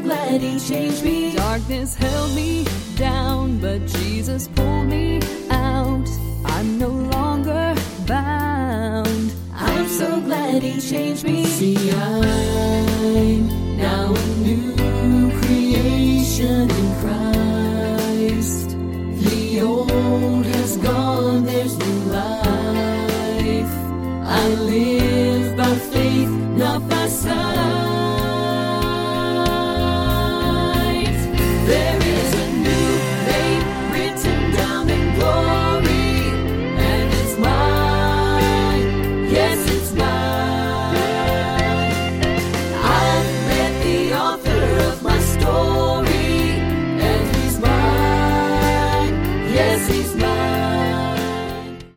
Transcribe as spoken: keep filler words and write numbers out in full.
glad he changed me. Darkness held me down, but Jesus pulled me out. I'm no longer bound. I'm so glad he changed me. See, I